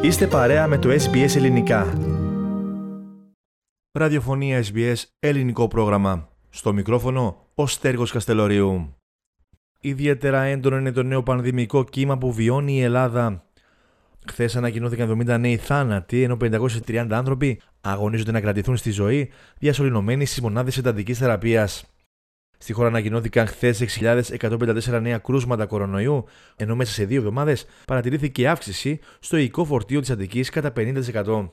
Είστε παρέα με το SBS Ελληνικά. Ραδιοφωνία SBS, ελληνικό πρόγραμμα. Στο μικρόφωνο, ο Στέργος Καστελωρίου. Ιδιαίτερα έντονο είναι το νέο πανδημικό κύμα που βιώνει η Ελλάδα. Χθες ανακοινώθηκαν 70 νέοι θάνατοι, ενώ 530 άνθρωποι αγωνίζονται να κρατηθούν στη ζωή, διασωληνωμένοι στις μονάδες εντατικής θεραπείας. Στη χώρα ανακοινώθηκαν χθες 6.154 νέα κρούσματα κορονοϊού, ενώ μέσα σε 2 εβδομάδες παρατηρήθηκε αύξηση στο οικό φορτίο της Αττικής κατά 50%.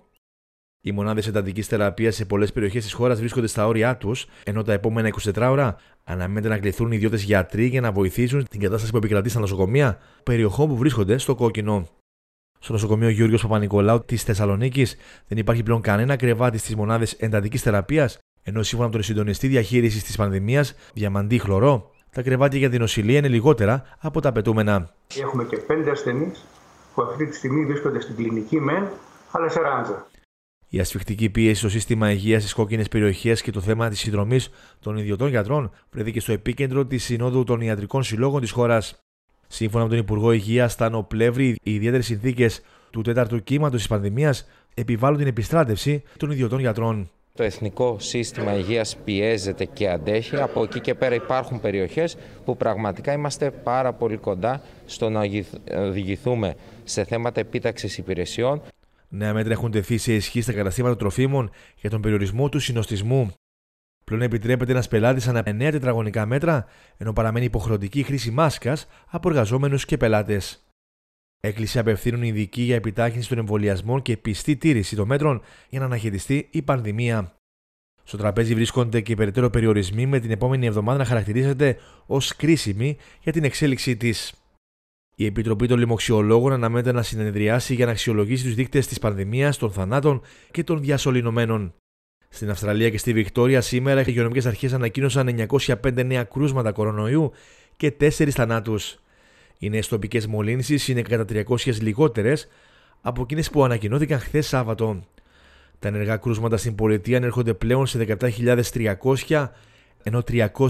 Οι μονάδες εντατικής θεραπείας σε πολλές περιοχές της χώρας βρίσκονται στα όρια τους, ενώ τα επόμενα 24 ώρα αναμένεται να κληθούν ιδιώτες γιατροί για να βοηθήσουν την κατάσταση που επικρατεί στα νοσοκομεία περιοχών που βρίσκονται στο κόκκινο. Στο νοσοκομείο Γιώργος Παπα-Νικολάου της Θεσσαλονίκης δεν υπάρχει πλέον κανένα κρεβάτι στις μονάδες εντατικής θεραπείας, ενώ σύμφωνα με τον συντονιστή διαχείρισης της πανδημίας, Διαμαντή Χλωρό, τα κρεβάτια για την νοσηλεία είναι λιγότερα από τα απαιτούμενα. Έχουμε και 5 ασθενείς που αυτή τη στιγμή βρίσκονται στην κλινική μεν, αλλά σε ράντζα. Η ασφικτική πίεση στο σύστημα υγείας στις κόκκινες περιοχές και το θέμα της συνδρομής των ιδιωτών γιατρών βρέθηκε στο επίκεντρο της Συνόδου των Ιατρικών Συλλόγων της χώρας. Σύμφωνα με τον Υπουργό Υγείας Στάνο Πλεύρη, οι ιδιαίτερες συνθήκες του τέταρτου κύματος της πανδημίας επιβάλλουν την επιστράτευση των ιδιωτών γιατρών. Το εθνικό σύστημα υγείας πιέζεται και αντέχει. Από εκεί και πέρα υπάρχουν περιοχές που πραγματικά είμαστε πάρα πολύ κοντά στο να οδηγηθούμε σε θέματα επίταξης υπηρεσιών. Νέα μέτρα έχουν τεθεί σε ισχύ στα καταστήματα τροφίμων για τον περιορισμό του συνοστισμού. Πλέον επιτρέπεται ένας πελάτης ανά 9 τετραγωνικά μέτρα, ενώ παραμένει υποχρεωτική χρήση μάσκας από εργαζόμενους και πελάτες. Έκκληση απευθύνουν οι ειδικοί για επιτάχυνση των εμβολιασμών και πιστή τήρηση των μέτρων για να αναχαιτιστεί η πανδημία. Στο τραπέζι βρίσκονται και οι περαιτέρω περιορισμοί, με την επόμενη εβδομάδα να χαρακτηρίζεται ως κρίσιμη για την εξέλιξή της. Η Επιτροπή των Λοιμοξιολόγων αναμένεται να συνεδριάσει για να αξιολογήσει τους δείκτες της πανδημίας, των θανάτων και των διασωληνωμένων. Στην Αυστραλία και στη Βικτόρια σήμερα οι υγειονομικές αρχές ανακοίνωσαν 905 νέα κρούσματα κορονοϊού και 4 θανάτους. Οι νέες τοπικές μολύνσεις είναι κατά 300 λιγότερες από εκείνες που ανακοινώθηκαν χθες Σάββατο. Τα ενεργά κρούσματα στην πολιτεία ανέρχονται πλέον σε 17.300, ενώ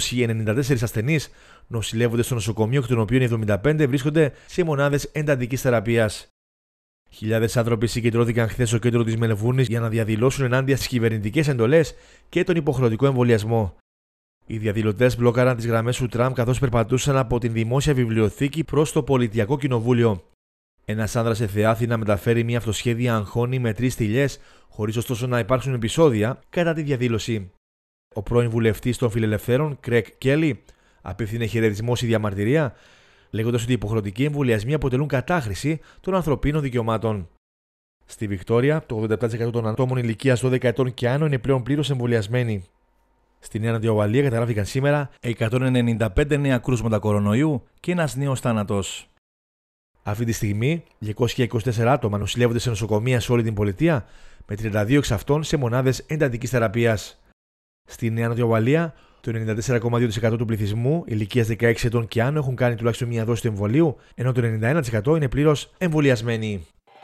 394 ασθενείς νοσηλεύονται στο νοσοκομείο, εκ των οποίων 75 βρίσκονται σε μονάδες εντατικής θεραπείας. Χιλιάδες άνθρωποι συγκεντρώθηκαν χθες στο κέντρο της Μελβούρνης για να διαδηλώσουν ενάντια στις κυβερνητικές εντολές και τον υποχρεωτικό εμβολιασμό. Οι διαδηλωτές μπλόκαραν τις γραμμές του τραμ καθώς περπατούσαν από την δημόσια βιβλιοθήκη προς το Πολιτιακό Κοινοβούλιο. Ένας άνδρας σε Θεάθη να μεταφέρει μια αυτοσχέδια αγχώνη με 3 στυλιές, χωρίς ωστόσο να υπάρξουν επεισόδια κατά τη διαδήλωση. Ο πρώην βουλευτής των Φιλελευθέρων, Κρέγκ Κέλι, απίφθινε χαιρετισμό στη διαμαρτυρία, λέγοντας ότι οι υποχρεωτικοί εμβολιασμοί αποτελούν κατάχρηση των ανθρωπίνων δικαιωμάτων. Στη Βικτόρια, το 87% των ατόμων ηλικίας 12 ετών και άνω είναι πλέον πλήρως εμβολιασμένοι. Στη Νέα Νοτιοουαλία καταγράφηκαν σήμερα 195 νέα κρούσματα κορονοϊού και ένας νέος θάνατος. Αυτή τη στιγμή, 224 άτομα νοσηλεύονται σε νοσοκομεία σε όλη την πολιτεία, με 32 εξ αυτών σε μονάδες εντατικής θεραπείας. Στη Νέα Νοτιοουαλία, το 94,2% του πληθυσμού ηλικίας 16 ετών και άνω έχουν κάνει τουλάχιστον μία δόση του εμβολίου, ενώ το 91% είναι πλήρως εμβολιασμένοι.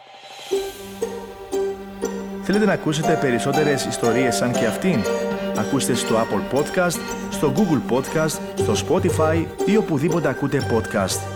Θέλετε να ακούσετε περισσότερες ιστορίες σαν και αυτήν? Ακούστε στο Apple Podcast, στο Google Podcast, στο Spotify ή οπουδήποτε ακούτε podcast.